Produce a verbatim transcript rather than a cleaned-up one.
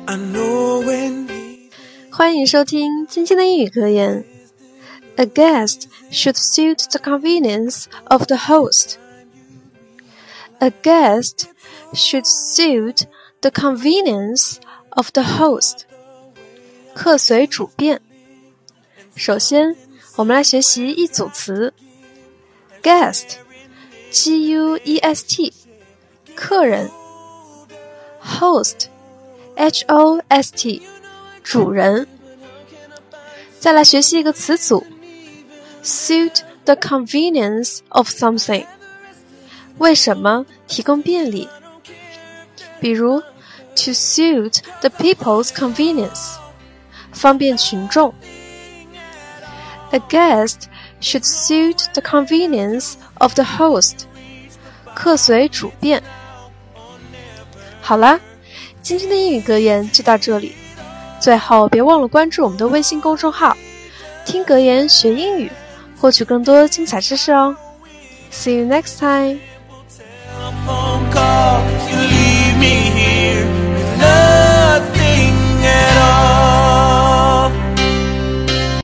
欢迎收听今天的英语格言。A guest should suit the convenience of the host. A guest should suit the convenience of the host. 客随主便。首先，我们来学习一组词 Guest G U E S T 客人 Host H O S T 主人。再来学习一个词组 Suit the convenience of something 为什么提供便利，比如 To suit the people's convenience 方便群众。A guest should suit the convenience of the host 客随主便。好啦，今天的英语格言就到这里，最后别忘了关注我们的微信公众号听格言学英语，获取更多精彩知识哦。See you next time!